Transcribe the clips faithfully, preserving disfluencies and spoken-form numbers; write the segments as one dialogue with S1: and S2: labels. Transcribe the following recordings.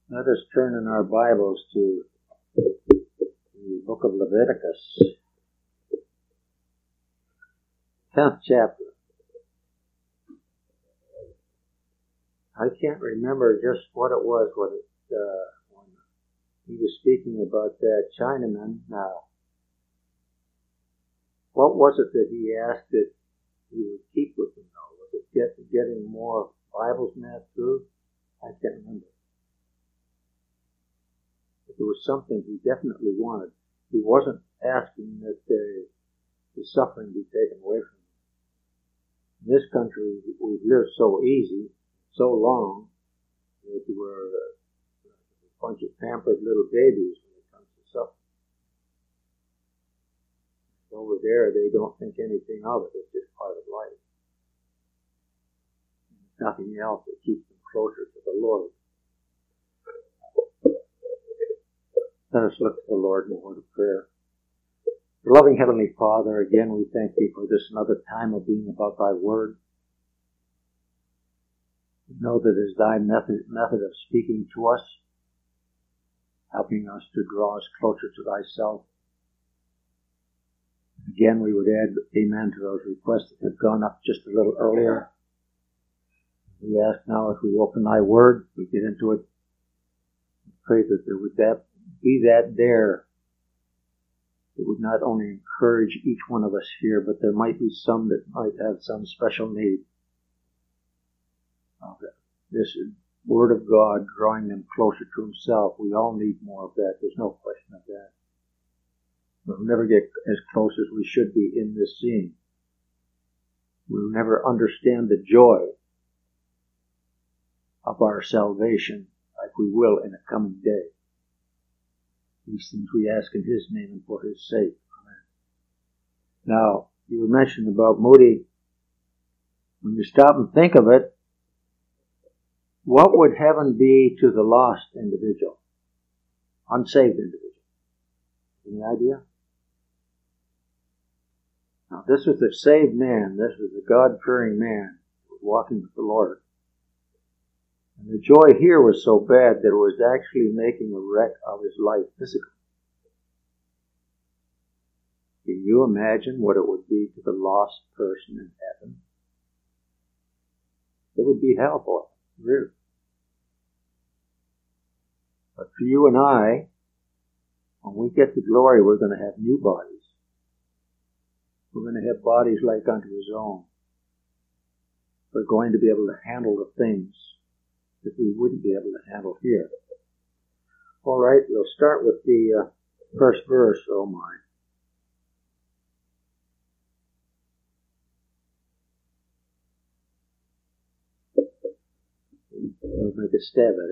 S1: Let us turn in our Bibles to the book of Leviticus, tenth chapter. I can't remember just what it was what it, uh, when he was speaking about that Chinaman. Now, what was it that he asked that he would keep with him? Though? Was it get, getting more Bibles math through? I can't remember. But there was something he definitely wanted. He wasn't asking that the, the suffering be taken away from him. In this country, we've lived so easy, so long, that we're a bunch of pampered little babies when it comes to suffering. Over there, they don't think anything of it. It's just part of life. There's nothing else that keeps them closer to the Lord. Let us look to the Lord in a word of prayer. Loving Heavenly Father, again we thank Thee for this another time of being about Thy Word. We know that it is Thy method, method of speaking to us, helping us to draw us closer to Thyself. Again, we would add amen to those requests that have gone up just a little earlier. We ask now as we open Thy Word, we get into it, we pray that there would that be that there that would not only encourage each one of us here, but there might be some that might have some special need of this Word of God drawing them closer to Himself. We all need more of that. There's no question of that. We'll never get as close as we should be in this scene. We'll never understand the joy of our salvation like we will in a coming day. These things we ask in His name and for His sake. Amen. Now, you were mentioning about Moody. When you stop and think of it, what would heaven be to the lost individual? Unsaved individual? Any idea? Now, this was a saved man. This was a God-fearing man who was walking with the Lord. And the joy here was so bad that it was actually making a wreck of his life physically. Can you imagine what it would be to the lost person in heaven? It would be hell for him, really. But for you and I, when we get to glory, we're going to have new bodies. We're going to have bodies like unto His own. We're going to be able to handle the things that we wouldn't be able to handle here. All right, we'll start with the uh, first verse, oh my. We'll make a stab at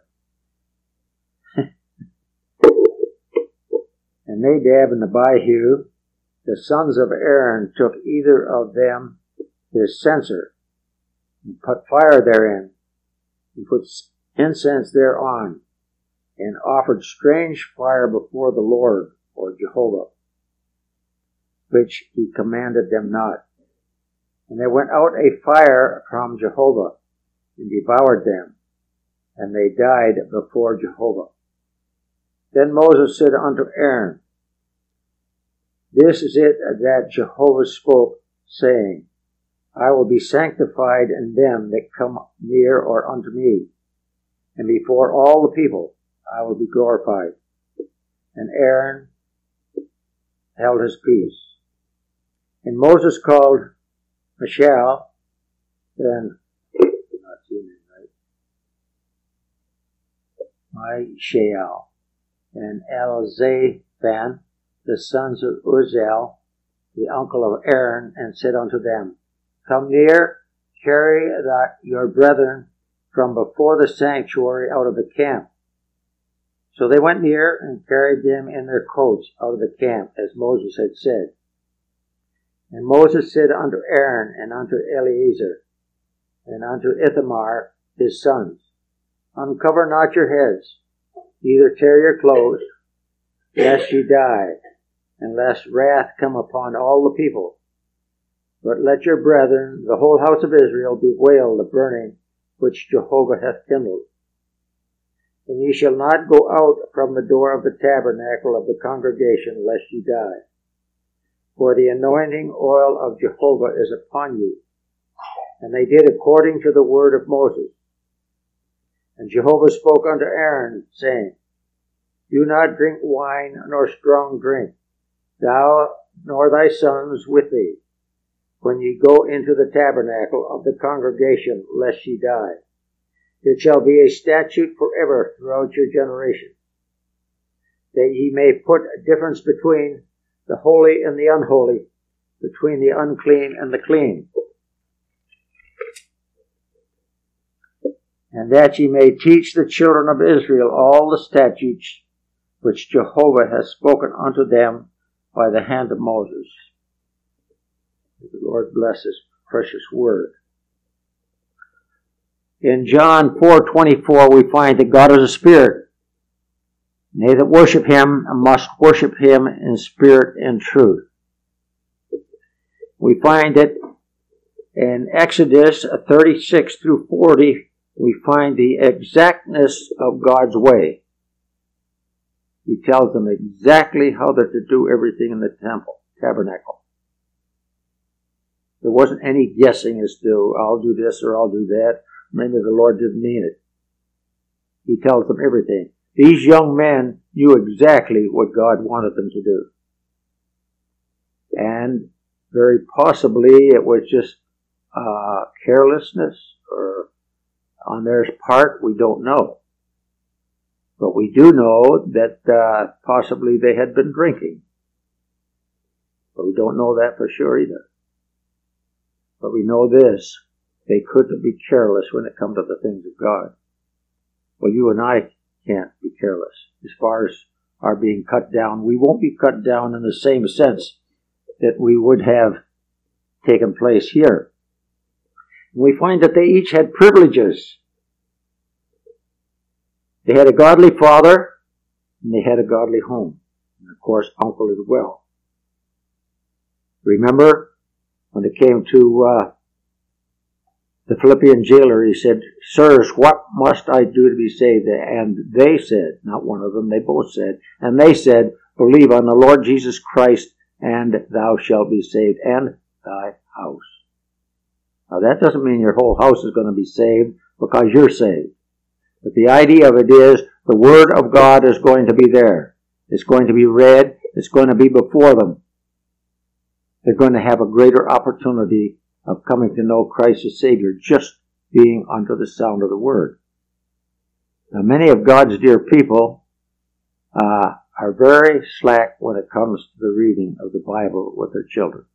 S1: it anyway. And Nadab and Abihu, the sons of Aaron, took either of them his censer, and put fire therein, and put incense thereon, and offered strange fire before the Lord, or Jehovah, which He commanded them not. And there went out a fire from Jehovah, and devoured them, and they died before Jehovah. Then Moses said unto Aaron, This is it that Jehovah spoke, saying, I will be sanctified in them that come near or unto me, and before all the people I will be glorified. And Aaron held his peace. And Moses called Mishael, and not seeing it right, Mishael, and Elzaphan, the sons of Uzziel, the uncle of Aaron, and said unto them, Come near, carry that your brethren from before the sanctuary out of the camp. So they went near and carried them in their coats out of the camp, as Moses had said. And Moses said unto Aaron and unto Eleazar and unto Ithamar his sons, Uncover not your heads, neither tear your clothes, lest ye die, and lest wrath come upon all the people. But let your brethren, the whole house of Israel, bewail the burning which Jehovah hath kindled. And ye shall not go out from the door of the tabernacle of the congregation, lest ye die. For the anointing oil of Jehovah is upon you. And they did according to the word of Moses. And Jehovah spoke unto Aaron, saying, Do not drink wine nor strong drink, thou nor thy sons with thee, when ye go into the tabernacle of the congregation, lest ye die. It shall be a statute forever throughout your generation, that ye may put a difference between the holy and the unholy, between the unclean and the clean, and that ye may teach the children of Israel all the statutes which Jehovah has spoken unto them by the hand of Moses. May the Lord bless his precious word. In John four twenty-four, we find that God is a spirit. And they that worship him must worship him in spirit and truth. We find that in Exodus thirty-six through forty, we find the exactness of God's way. He tells them exactly how they're to do everything in the temple, tabernacle. There wasn't any guessing as to, I'll do this or I'll do that. Maybe the Lord didn't mean it. He tells them everything. These young men knew exactly what God wanted them to do. And very possibly it was just uh, carelessness or on their part, we don't know. But we do know that uh, possibly they had been drinking. But we don't know that for sure either. But we know this. They couldn't be careless when it comes to the things of God. Well, you and I can't be careless. As far as our being cut down, we won't be cut down in the same sense that we would have taken place here. We find that they each had privileges. They had a godly father, and they had a godly home. And of course, uncle as well. Remember, when it came to uh, the Philippian jailer, he said, Sirs, what must I do to be saved? And they said, not one of them, they both said, and they said, Believe on the Lord Jesus Christ, and thou shalt be saved, and thy house. Now that doesn't mean your whole house is going to be saved because you're saved. But the idea of it is the Word of God is going to be there. It's going to be read. It's going to be before them. They're going to have a greater opportunity of coming to know Christ as Savior just being under the sound of the Word. Now many of God's dear people uh, are very slack when it comes to the reading of the Bible with their children.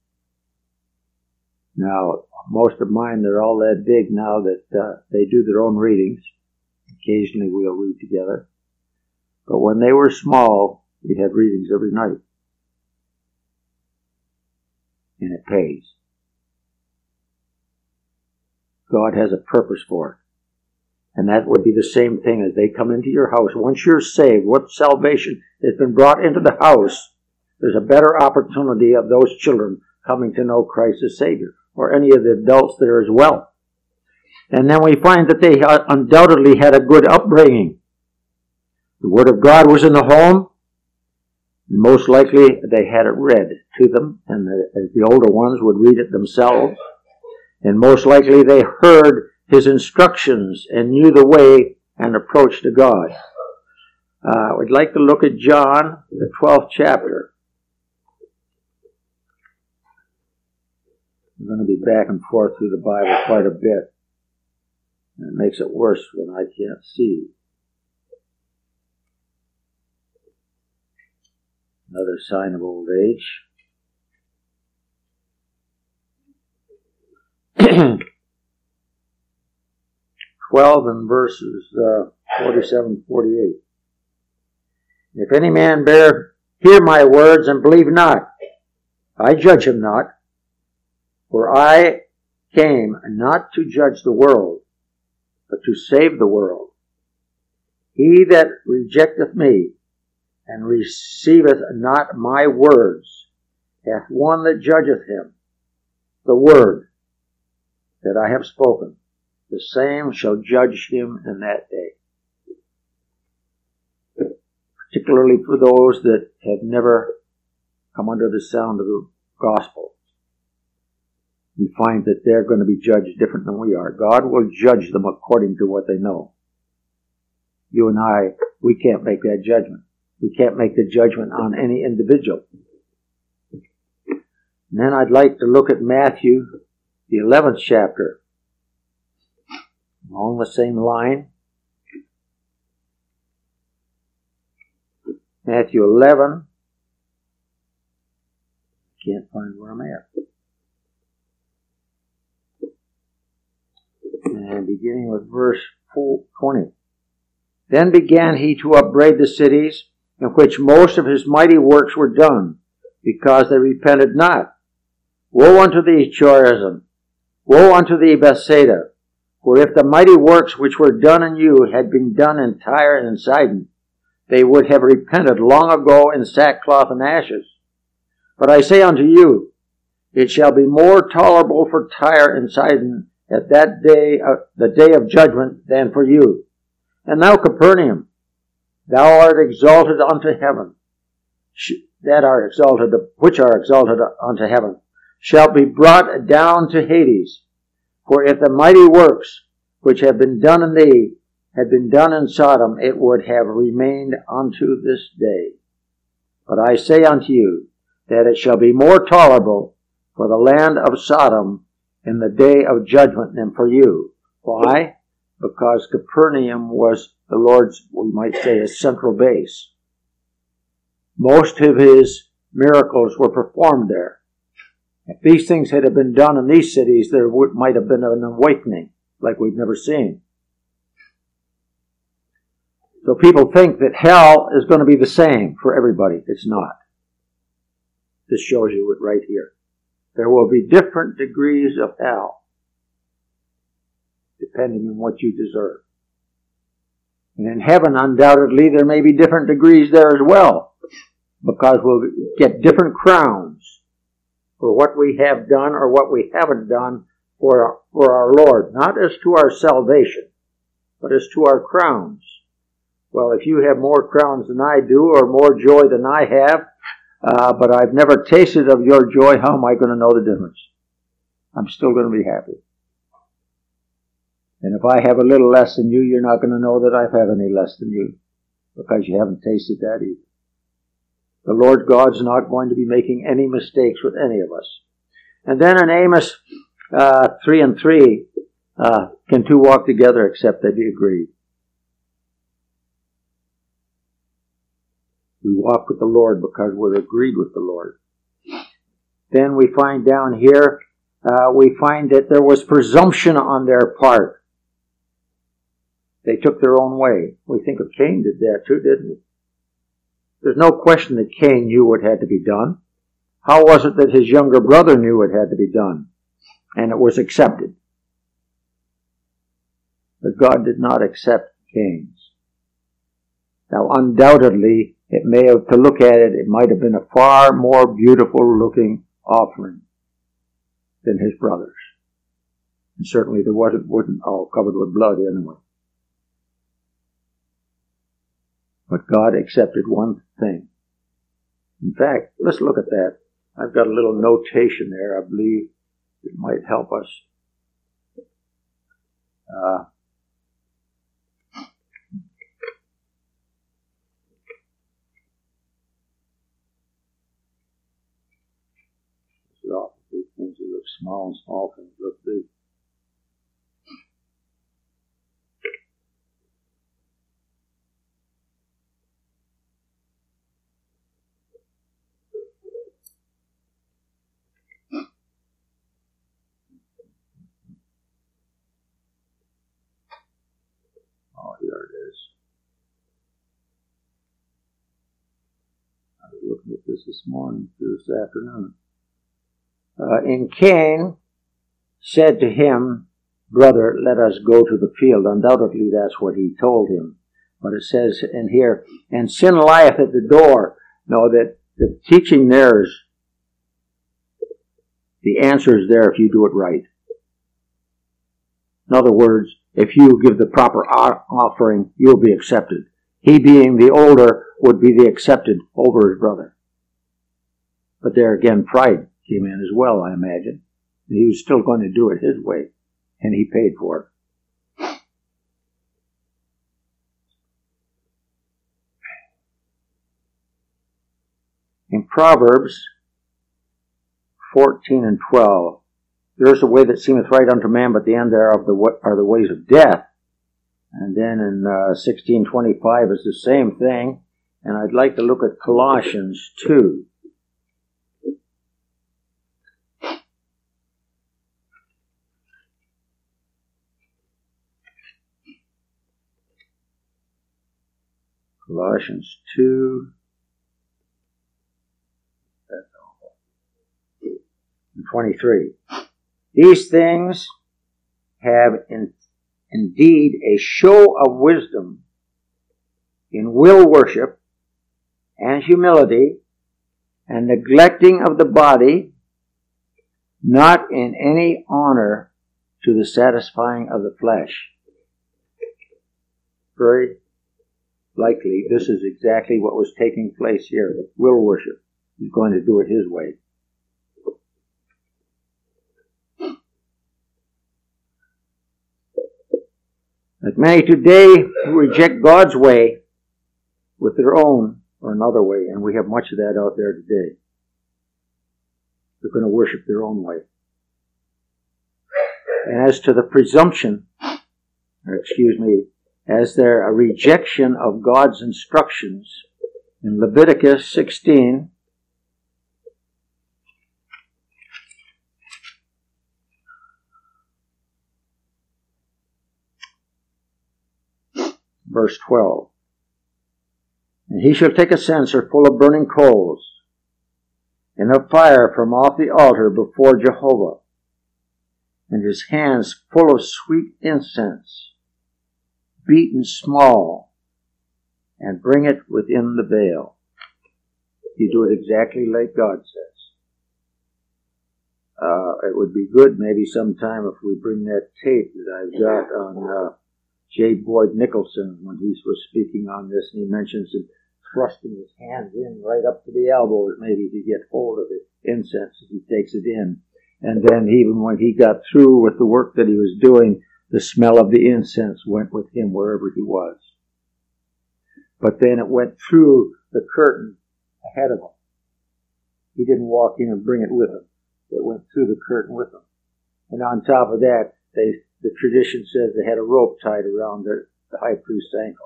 S1: Now, most of mine, they're all that big now that uh, they do their own readings. Occasionally we'll read together. But when they were small, we had readings every night. And it pays. God has a purpose for it. And that would be the same thing as they come into your house. Once you're saved, once salvation has been brought into the house, there's a better opportunity of those children coming to know Christ as Savior, or any of the adults there as well. And then we find that they undoubtedly had a good upbringing. The Word of God was in the home. Most likely they had it read to them, and the, the older ones would read it themselves. And most likely they heard His instructions and knew the way and approach to God. Uh, we'd like to look at John, the twelfth chapter. I'm going to be back and forth through the Bible quite a bit. And it makes it worse when I can't see. Another sign of old age. twelve and verses uh, forty-seven forty-eight. If any man bear, hear my words and believe not, I judge him not. For I came not to judge the world, but to save the world. He that rejecteth me, and receiveth not my words, hath one that judgeth him. The word that I have spoken, the same shall judge him in that day. particularly for those that have never come under the sound of the gospel. We find that they're going to be judged different than we are. God will judge them according to what they know. You and I, we can't make that judgment. We can't make the judgment on any individual. And then I'd like to look at Matthew, the eleventh chapter. Along the same line. Matthew eleven. Can't find where I'm at. And beginning with verse twenty. Then began he to upbraid the cities in which most of his mighty works were done, because they repented not. Woe unto thee, Chorazin! Woe unto thee, Bethsaida! For if the mighty works which were done in you had been done in Tyre and in Sidon, they would have repented long ago in sackcloth and ashes. But I say unto you, it shall be more tolerable for Tyre and Sidon at that day, uh, the day of judgment, than for you. And thou, Capernaum, thou art exalted unto heaven, that are exalted, which are exalted unto heaven, shall be brought down to Hades. For if the mighty works which have been done in thee had been done in Sodom, it would have remained unto this day. But I say unto you, that it shall be more tolerable for the land of Sodom in the day of judgment than for you. Why? Because Capernaum was the Lord's, we might say, his central base. Most of his miracles were performed there. If these things had been done in these cities, there would, might have been an awakening like we've never seen. So people think that hell is going to be the same for everybody. It's not. This shows you it right here. There will be different degrees of hell, depending on what you deserve. And in heaven, undoubtedly, there may be different degrees there as well, because we'll get different crowns for what we have done or what we haven't done for our, for our Lord. Not as to our salvation, but as to our crowns. Well, if you have more crowns than I do, or more joy than I have, uh, but I've never tasted of your joy, how am I going to know the difference? I'm still going to be happy. And if I have a little less than you, you're not going to know that I have any less than you, because you haven't tasted that either. The Lord God's not going to be making any mistakes with any of us. And then in Amos uh, three and three, uh, can two walk together except they be agreed? We walk with the Lord because we're agreed with the Lord. Then we find down here, uh, we find that there was presumption on their part. They took their own way. We think of Cain did that too, didn't he? There's no question that Cain knew what had to be done. How was it that his younger brother knew what had to be done? And it was accepted. But God did not accept Cain's. Now, undoubtedly, it may have, to look at it, it might have been a far more beautiful looking offering than his brother's. And certainly there wasn't, wasn't all covered with blood anyway. But God accepted one thing. In fact, let's look at that. I've got a little notation there. I believe it might help us. Uh, Big things that look small and small things look big. Oh, here it is. I was looking at this this morning, this afternoon. Uh, and Cain said to him, brother, let us go to the field. Undoubtedly, that's what he told him. But it says in here, and sin lieth at the door. No, that the teaching there is, the answer is there if you do it right. In other words, if you give the proper offering, you'll be accepted.
S2: He being the older would be the accepted over his brother. But there again, pride came in as well, I imagine. He was still going to do it his way, and he paid for it. In Proverbs fourteen and twelve, there is a way that seemeth right unto man, but the end thereof are the ways of death. And then in uh, sixteen twenty-five is the same thing. And I'd like to look at Colossians two. Colossians two. twenty-three. These things have in, indeed a show of wisdom in will worship and humility and neglecting of the body, not in any honor to the satisfying of the flesh. Very likely this is exactly what was taking place here. Will worship. He's going to do it his way. Like many today who reject God's way with their own or another way, and we have much of that out there today. They're going to worship their own way. And as to the presumption, or excuse me, as there a rejection of God's instructions, in Leviticus sixteen, verse twelve. And he shall take a censer full of burning coals, and of fire from off the altar before Jehovah, and his hands full of sweet incense, beaten small, and bring it within the veil. You do it exactly like God says. Uh, it would be good maybe sometime if we bring that tape that I've got on uh, J. Boyd Nicholson when he was speaking on this, and he mentions him thrusting his hands in right up to the elbows maybe to get hold of the incense as he takes it in. And then even when he got through with the work that he was doing, the smell of the incense went with him wherever he was. But then it went through the curtain ahead of him. He didn't walk in and bring it with him. It went through the curtain with him. And on top of that, they, the tradition says they had a rope tied around their, the high priest's ankle,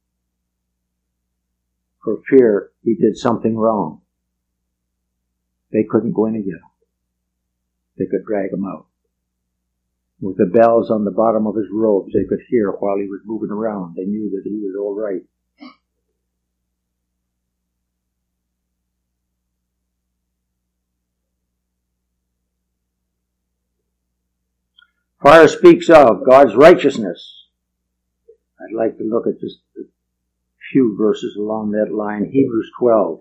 S2: for fear he did something wrong. They couldn't go in and get him. They could drag him out. With the bells on the bottom of his robes, they could hear while he was moving around. They knew that he was all right. Fire speaks of God's righteousness. I'd like to look at just a few verses along that line. Hebrews twelve.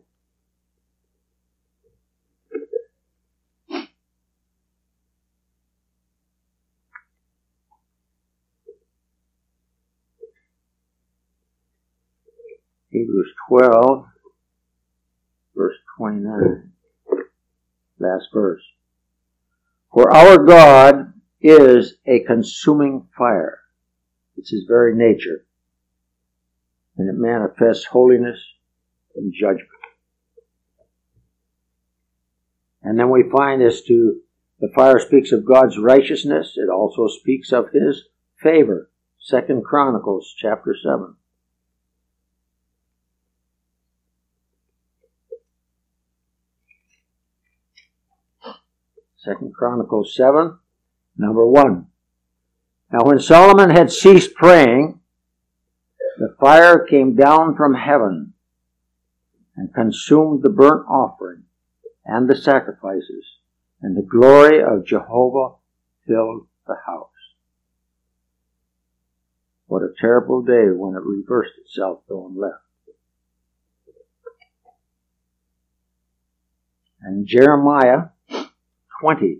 S2: Hebrews twelve, verse twenty-nine. Last verse. For our God is a consuming fire. It's his very nature. And it manifests holiness and judgment. And then we find as to the fire speaks of God's righteousness. It also speaks of his favor. Second Chronicles chapter seven. Second Chronicles seven. Number one. Now when Solomon had ceased praying, the fire came down from heaven and consumed the burnt offering and the sacrifices, and the glory of Jehovah filled the house. What a terrible day when it reversed itself though and left. And Jeremiah twenty.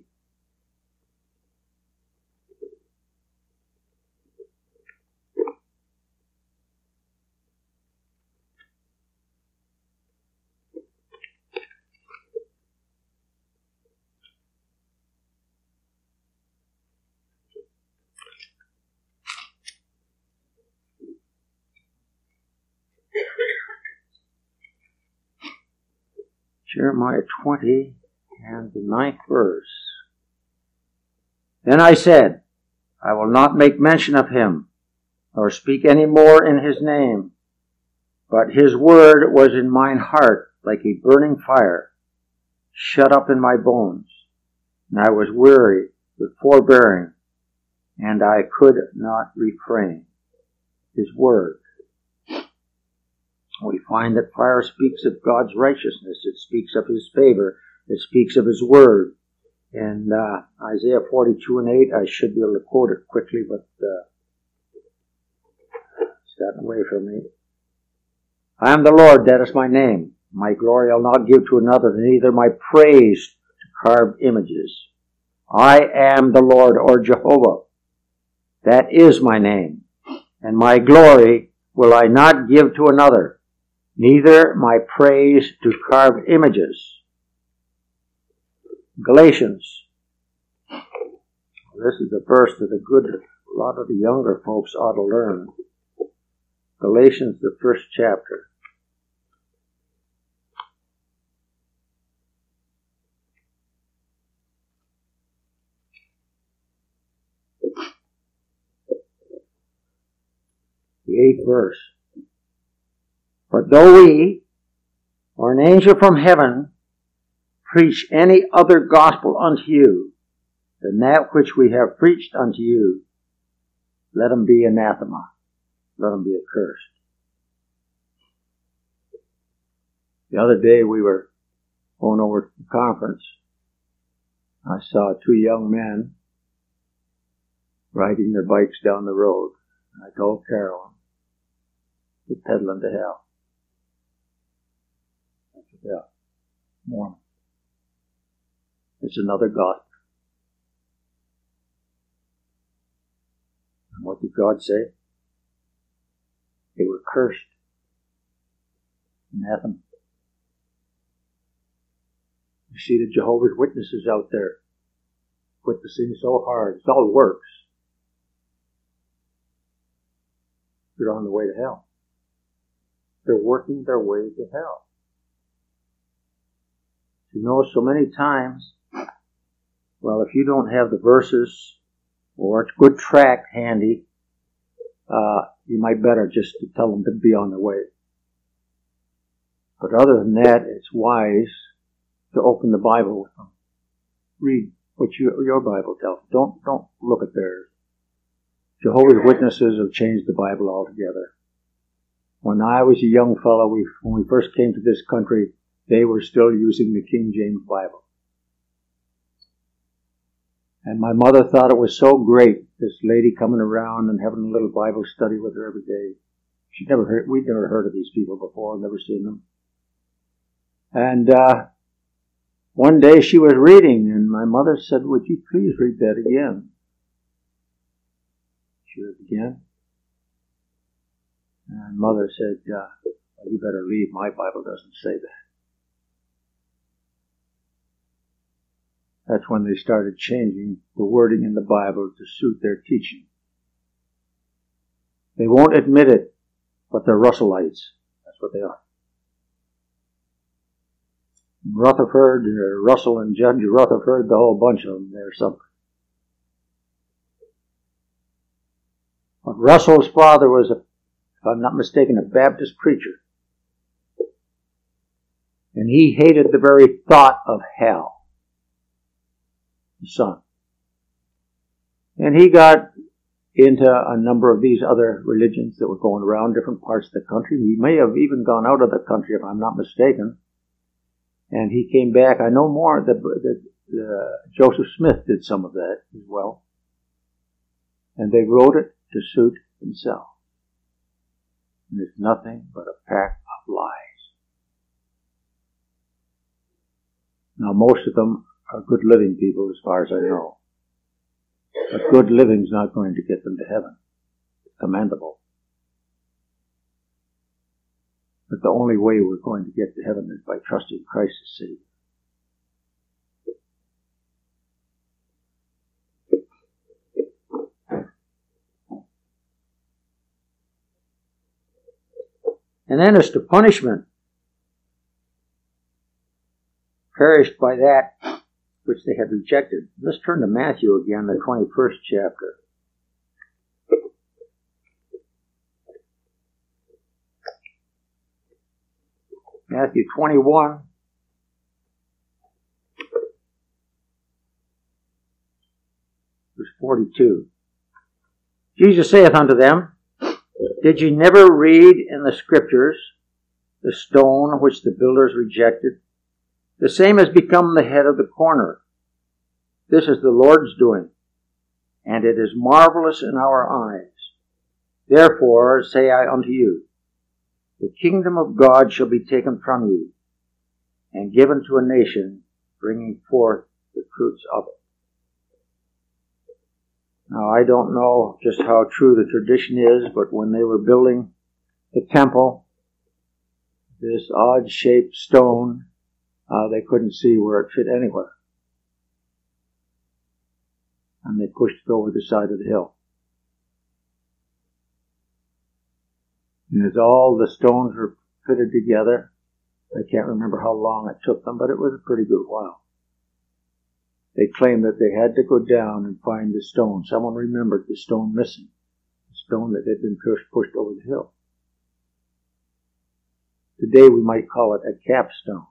S2: Jeremiah twenty and the ninth verse. Then I said, I will not make mention of him, nor speak any more in his name. But his word was in mine heart like a burning fire, shut up in my bones. And I was weary with forbearing, and I could not refrain. His word. We find that fire speaks of God's righteousness. It speaks of his favor. It speaks of his word. In uh, Isaiah forty-two and eight, I should be able to quote it quickly, but uh, it's gotten away from me. I am the Lord, that is my name. My glory I'll not give to another, neither my praise to carved images. I am the Lord, or Jehovah. That is my name. And my glory will I not give to another, neither my praise to carved images. Galatians. This is a verse that a good a lot of the younger folks ought to learn. Galatians, the first chapter. The eighth verse. But though we, or an angel from heaven, preach any other gospel unto you than that which we have preached unto you, let him be anathema. Let him be accursed. The other day we were going over to the conference. I saw two young men riding their bikes down the road. I told Carolyn, they're peddling to hell. Yeah, Mormon. It's another gospel. And what did God say? They were cursed. Anathema. You see the Jehovah's Witnesses out there witnessing so hard. It's all works. They're on the way to hell. They're working their way to hell. You know, so many times, well, if you don't have the verses or a good track handy, uh, you might better just to tell them to be on their way. But other than that, it's wise to open the Bible with them. Read what you, your Bible tells. Don't, don't look at theirs. Jehovah's Witnesses have changed the Bible altogether. When I was a young fellow, we, when we first came to this country, they were still using the King James Bible. And my mother thought it was so great, this lady coming around and having a little Bible study with her every day. She'd never heard, we'd never heard of these people before, never seen them. And uh, one day she was reading, and my mother said, would you please read that again? She read it again. And mother said, uh, well, you better leave, my Bible doesn't say that. That's when they started changing the wording in the Bible to suit their teaching. They won't admit it, but they're Russellites. That's what they are. Rutherford, uh, Russell and Judge Rutherford, the whole bunch of them, they're something. But Russell's father was, a, if I'm not mistaken, a Baptist preacher. And he hated the very thought of hell. Son. And he got into a number of these other religions that were going around different parts of the country. He may have even gone out of the country, if I'm not mistaken. And he came back. I know more that, that uh, Joseph Smith did some of that as well. And they wrote it to suit themselves. And it's nothing but a pack of lies. Now, most of them are good living people as far as I know. But good living's not going to get them to heaven. It's commendable. But the only way we're going to get to heaven is by trusting Christ as Savior. And then as to punishment,
S1: perished by that which they had rejected. Let's turn to Matthew again, the twenty-first chapter. Matthew twenty-one. Verse forty-two. Jesus saith unto them, Did ye never read in the Scriptures the stone which the builders rejected? The same has become the head of the corner. This is the Lord's doing, and it is marvelous in our eyes. Therefore say I unto you, the kingdom of God shall be taken from you, and given to a nation, bringing forth the fruits of it. Now, I don't know just how true the tradition is, but when they were building the temple, this odd-shaped stone, uh, they couldn't see where it fit anywhere. And they pushed it over the side of the hill. And as all the stones were fitted together, I can't remember how long it took them, but it was a pretty good while. They claimed that they had to go down and find the stone. Someone remembered the stone missing, the stone that had been pushed, pushed over the hill. Today we might call it a capstone.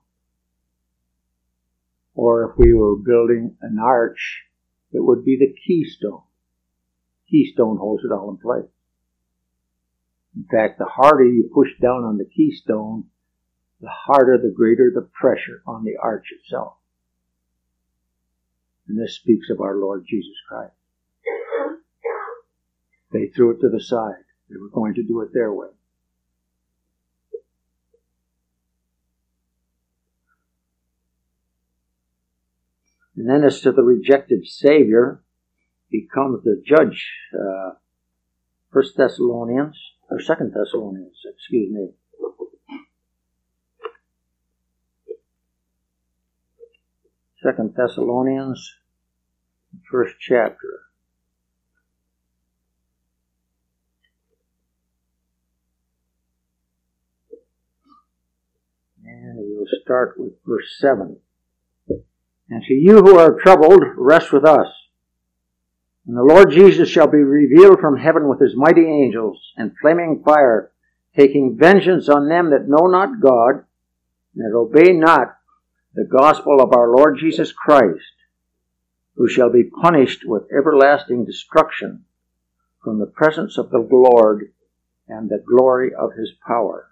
S1: Or if we were building an arch, it would be the keystone. Keystone holds it all in place. In fact, the harder you push down on the keystone, the harder, the greater the pressure on the arch itself. And this speaks of our Lord Jesus Christ. They threw it to the side. They were going to do it their way. And then as to the rejected Savior, becomes the judge. Uh, First Thessalonians, or Second Thessalonians, excuse me. Second Thessalonians, first chapter. And we'll start with verse seven. And to you who are troubled, rest with us. And the Lord Jesus shall be revealed from heaven with his mighty angels and flaming fire, taking vengeance on them that know not God, and that obey not the gospel of our Lord Jesus Christ, who shall be punished with everlasting destruction from the presence of the Lord and the glory of his power.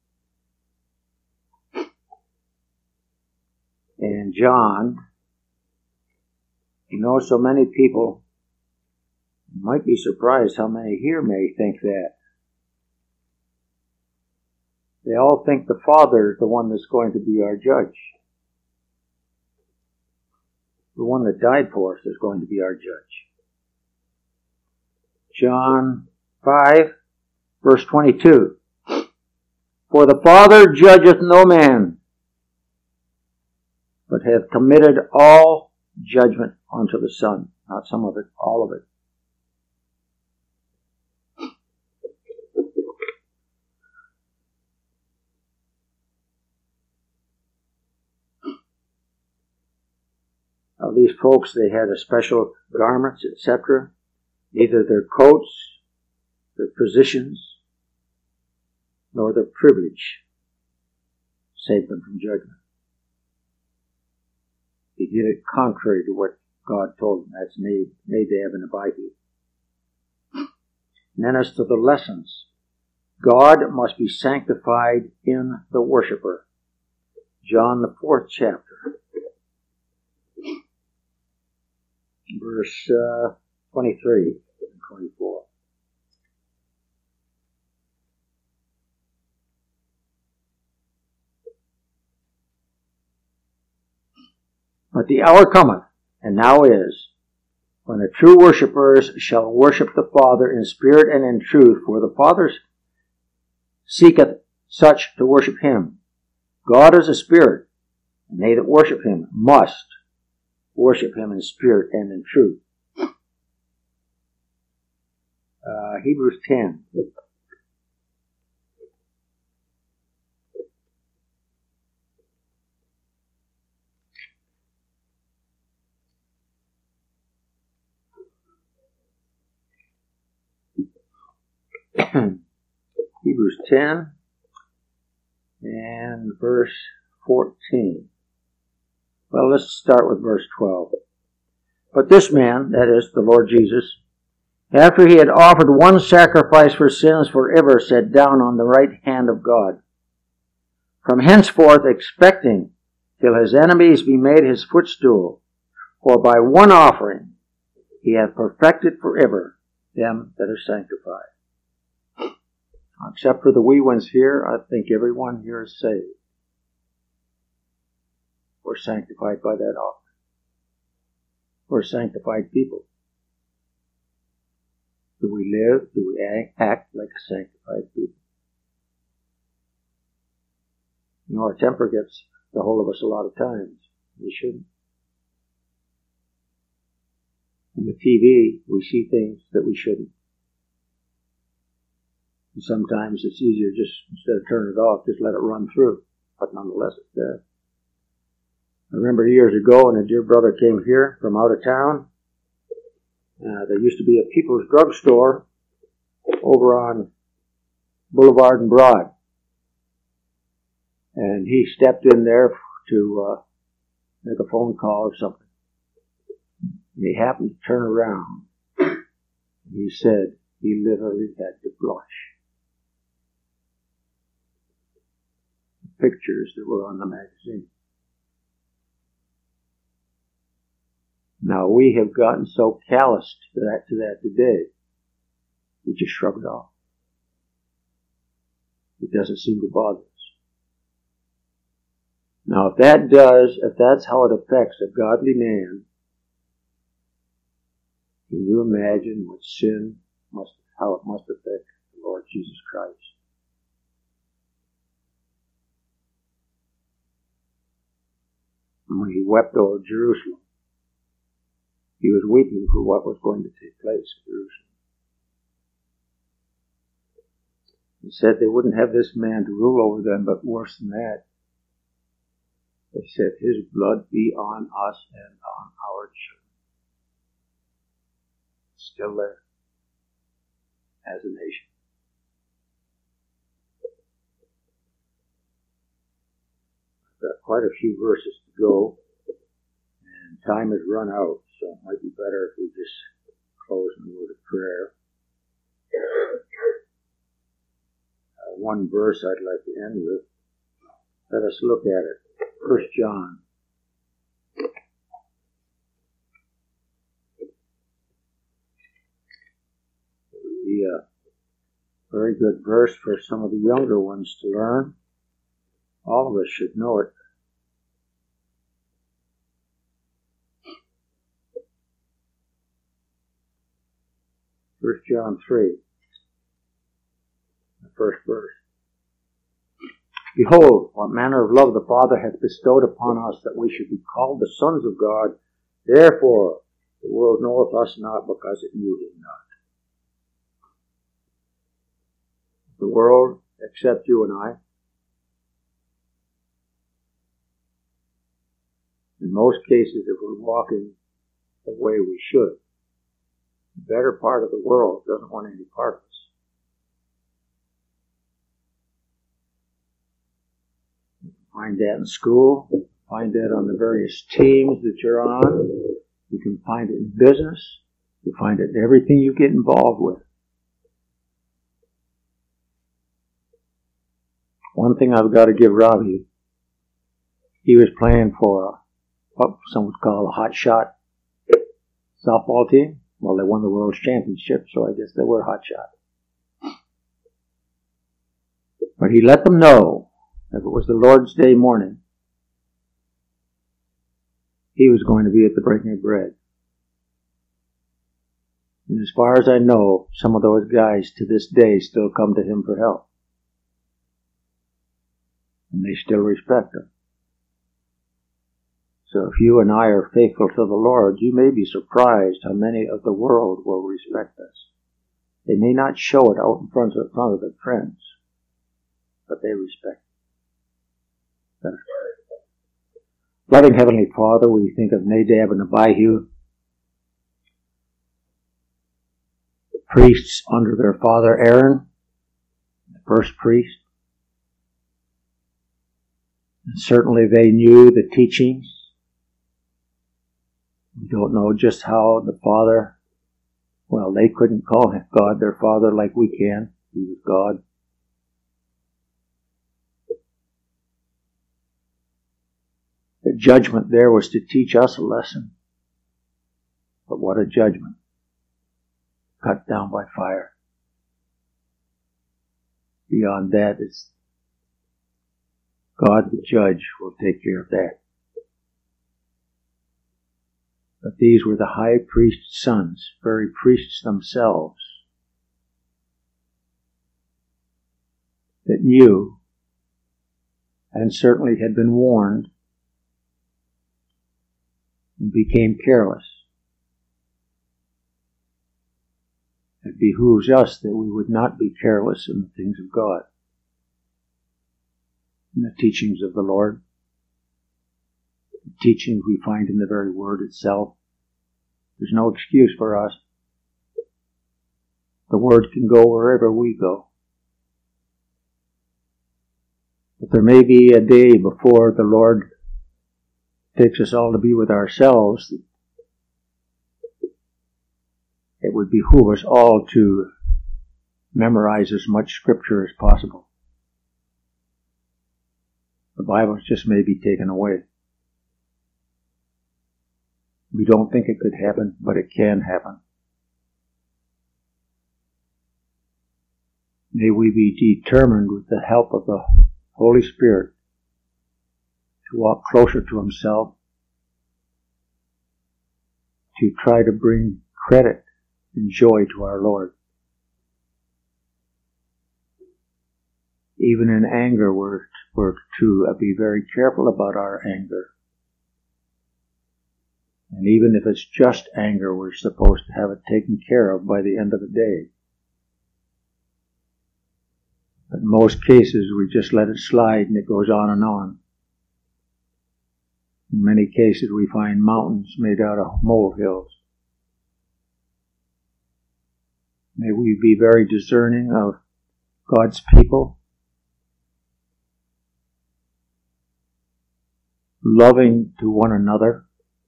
S1: And John, you know, so many people, you might be surprised how many here may think that. They all think the Father is the one that's going to be our judge. The one that died for us is going to be our judge. John five, verse twenty-two. For the Father judgeth no man, but hath committed all judgment unto the Son. Not some of it, all of it. Now, these folks, they had a special garments, et cetera. Neither their coats, their positions, nor their privilege saved them from judgment. They did it contrary to what God told them. That's made, made they have an abiding. And then as to the lessons, God must be sanctified in the worshiper. John, the fourth chapter. Verse uh, twenty-three and twenty-four. But the hour cometh, and now is, when the true worshippers shall worship the Father in spirit and in truth, for the Father seeketh such to worship him. God is a spirit, and they that worship him must worship him in spirit and in truth. Uh, Hebrews ten.
S2: Hebrews ten and verse fourteen. Well, let's start with verse twelve. But this man, that is, the Lord Jesus, after he had offered one sacrifice for sins forever, sat down on the right hand of God, from henceforth expecting till his enemies be made his footstool. For by one offering he hath perfected forever them that are sanctified. Except for the wee ones here, I think everyone here is saved. We're sanctified by that offering. We're sanctified people. Do we live? Do we act like a sanctified people? You know, our temper gets the hold of us a lot of times. We shouldn't. On the T V, we see things that we shouldn't. And sometimes it's easier just, instead of turning it off, just let it run through. But nonetheless, it's there. I remember years ago when a dear brother came here from out of town. Uh, there used to be a People's Drug Store over on Boulevard and Broad. And he stepped in there to uh, make a phone call or something. And he happened to turn around. And he said he literally had to blush. The pictures that were on the magazine. Now, we have gotten so calloused to that, to that today, we just shrug it off. It doesn't seem to bother us. Now, if that does, if that's how it affects a godly man, can you imagine what sin must, how it must affect the Lord Jesus Christ? And when he wept over Jerusalem, he was weeping for what was going to take place in Jerusalem. He said they wouldn't have this man to rule over them, but worse than that, they said his blood be on us and on our children. Still there, as a nation. I've got quite a few verses to go, and time has run out. So it might be better if we just close in a word of prayer. Uh, one verse I'd like to end with. Let us look at it. First John. It would be a very good verse for some of the younger ones to learn. All of us should know it. First John three, the first verse. Behold, what manner of love the Father hath bestowed upon us, that we should be called the sons of God. Therefore, the world knoweth us not, because it knew him not. The world, except you and I, in most cases, if we're walking the way we should, the better part of the world doesn't want any part of us. You can find that in school. You can find that on the various teams that you're on. You can find it in business. You find it in everything you get involved with. One thing I've got to give Robbie, he was playing for what some would call a hot shot softball team. Well, they won the world championship, so I guess they were hot shot. But he let them know, if it was the Lord's Day morning, he was going to be at the breaking of bread. And as far as I know, some of those guys to this day still come to him for help. And they still respect him. So if you and I are faithful to the Lord, you may be surprised how many of the world will respect us. They may not show it out in front of, front of their friends, but they respect us. Loving Heavenly Father, we think of Nadab and Abihu, priests under their father Aaron, first priest. And certainly they knew the teachings. We don't know just how the Father, well, they couldn't call him God, their Father, like we can. He was God. The judgment there was to teach us a lesson. But what a judgment. Cut down by fire. Beyond that, it's God, the judge, will take care of that. But these were the high priest's sons, very priests themselves, that knew and certainly had been warned and became careless. It behooves us that we would not be careless in the things of God, in the teachings of the Lord, the teachings we find in the very Word itself. There's no excuse for us. The Word can go wherever we go. But there may be a day before the Lord takes us all to be with ourselves. It would behoove us all to memorize as much Scripture as possible. The Bible just may be taken away. We don't think it could happen, but it can happen. May we be determined with the help of the Holy Spirit to walk closer to Himself, to try to bring credit and joy to our Lord. Even in anger, we're, we're to be very careful about our anger. And even if it's just anger, we're supposed to have it taken care of by the end of the day. But in most cases, we just let it slide and it goes on and on. In many cases, we find mountains made out of molehills. May we be very discerning of God's people, loving to one another,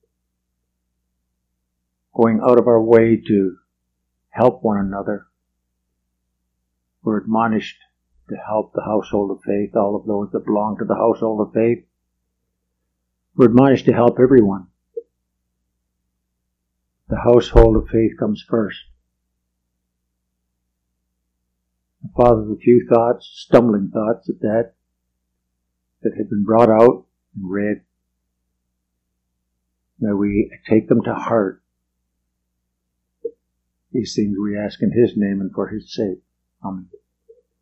S2: going out of our way to help one another. We're admonished to help the household of faith, all of those that belong to the household of faith. We're admonished to help everyone. The household of faith comes first. Father, a few thoughts, stumbling thoughts at that, that had been brought out and read. May we take them to heart. These things we ask in His name and for His sake. Amen.